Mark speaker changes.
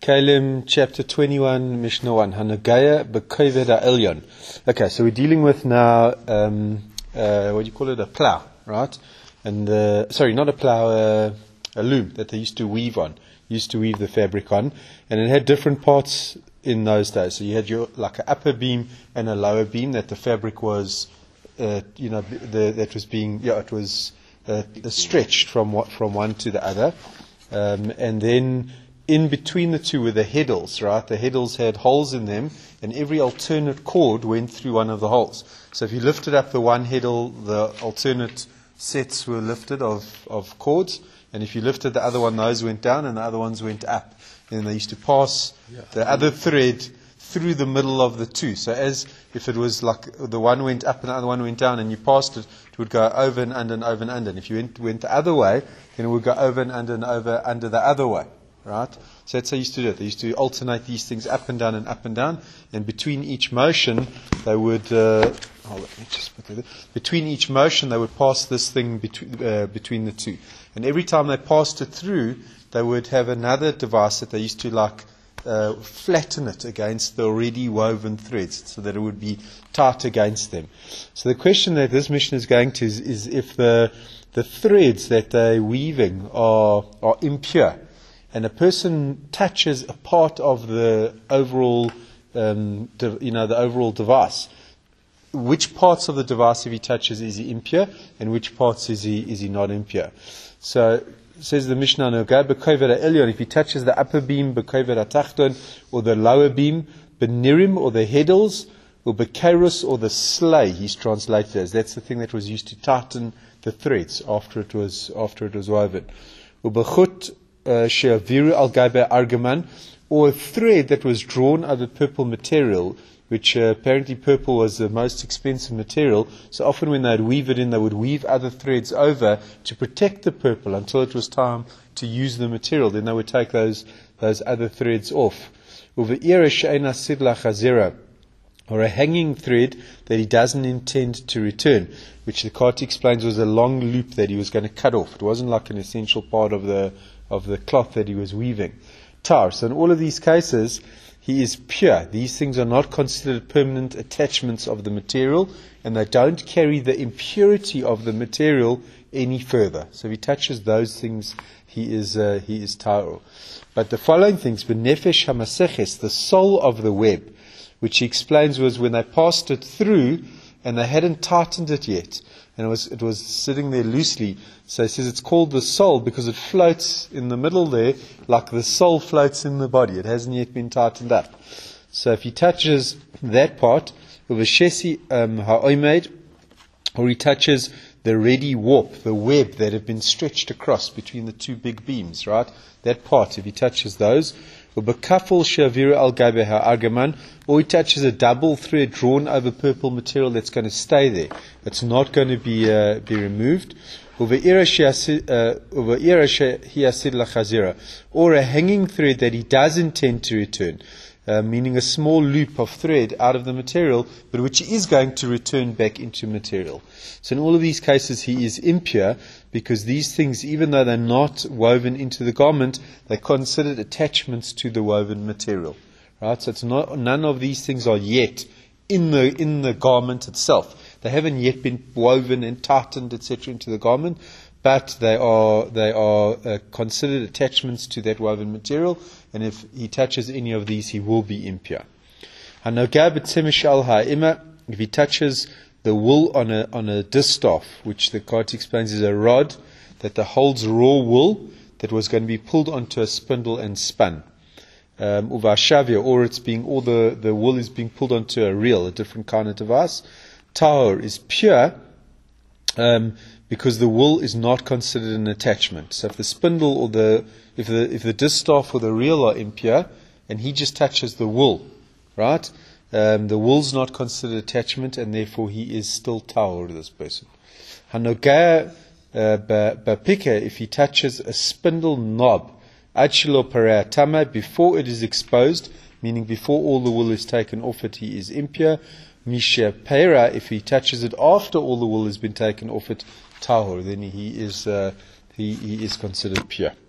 Speaker 1: Kalim chapter 21, Mishnah 1. Hanagaya b'koved ha'elyon. Okay, so we're dealing with now, what do you call it? A plow, right? And, sorry, not a plow, a loom that they used to weave on. Used to weave the fabric on. And it had different parts in those days. So you had like an upper beam and a lower beam that the fabric was, that was being, it was stretched from one to the other. And then in between the two were the heddles, right? The heddles had holes in them, and every alternate cord went through one of the holes. So if you lifted up the one heddle, the alternate sets were lifted of cords, and if you lifted the other one, those went down, and the other ones went up. And they used to pass the other thread through the middle of the two. So as if it was like the one went up and the other one went down, and you passed it, it would go over and under and over and under. And if you went the other way, then it would go over and over under the other way. Right? So that's how they used to do it. They used to alternate these things up and down and up and down, and between each motion they would between each motion they would pass this thing between the two. And every time they passed it through, they would have another device that they used to flatten it against the already woven threads so that it would be tight against them. So the question that this mission is going to is if the threads that they're weaving are impure, and a person touches a part of the overall, the overall device, which parts of the device, if he touches, is he impure, and which parts is he not impure? So says the Mishnah, if he touches the upper beam, b'koved ha'tachton, or the lower beam, b'nirim, or the heddles, or b'kerus, or the slay, he's translated as. That's the thing that was used to tighten the threads after it was woven. U'b'chut she'aviru al gaibe argaman, or a thread that was drawn over purple material, which apparently purple was the most expensive material. So often when they'd weave it in, they would weave other threads over to protect the purple until it was time to use the material. Then they would take those other threads off. Uve'ira she'ena sidla chazera, or a hanging thread that he doesn't intend to return, which the Kati explains was a long loop that he was going to cut off. It wasn't like an essential part of the cloth that he was weaving. Tar. So in all of these cases, he is pure. These things are not considered permanent attachments of the material, and they don't carry the impurity of the material any further. So if he touches those things, he is tar. But the following things, b'nefesh hamaseches, the soul of the web, which he explains was when they passed it through and they hadn't tightened it yet, and it was sitting there loosely. So he says it's called the soul because it floats in the middle there, like the soul floats in the body. It hasn't yet been tightened up. So if he touches that part, of a shesi ha'oimed, or he touches the ready warp, the web that had been stretched across between the two big beams, right? That part, if he touches those, or b'kaful she'aviru al gaibe ha'argaman, or he touches a double thread drawn over purple material that's going to stay there. It's not going to be removed. Or a hanging thread that he does intend to return, meaning a small loop of thread out of the material, but which is going to return back into material. So in all of these cases he is impure, because these things, even though they're not woven into the garment, they're considered attachments to the woven material. Right? So it's none of these things are yet in the garment itself. They haven't yet been woven and tightened, etc., into the garment, but they are considered attachments to that woven material. And if he touches any of these, he will be impure. If he touches the wool on a distaff, which the Kati explains is a rod that holds raw wool that was going to be pulled onto a spindle and spun. Or the wool is being pulled onto a reel, a different kind of device. Tahor is pure, because the wool is not considered an attachment. So if the spindle or if the distaff or the reel are impure, and he just touches the wool, right? The wool's not considered attachment, and therefore he is still tahor, this person. Hanogaya b'pike, if he touches a spindle knob, Achilo pareatama, before it is exposed, meaning before all the wool is taken off it, he is impure. Misha pera, if he touches it after all the wool has been taken off it, tahor, then he is considered pure.